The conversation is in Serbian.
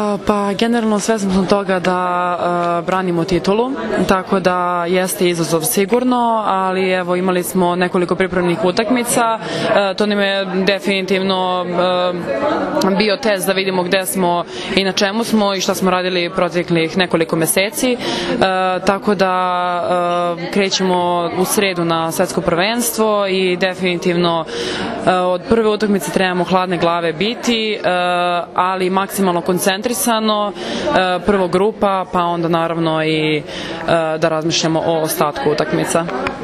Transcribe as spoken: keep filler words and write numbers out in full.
Pa generalno svesni smo toga da branimo titulu, tako da jeste izazov sigurno, ali evo imali smo nekoliko pripremnih utakmica, to nam je definitivno bio test da vidimo gde smo i na čemu smo i šta smo radili proteklih nekoliko meseci, tako da krećemo u sredu na svetsko prvenstvo i definitivno od prve utakmice trebamo hladne glave biti, ali maksimalno koncentrisano, prvo grupa, pa onda naravno i da razmišljamo o ostatku utakmica.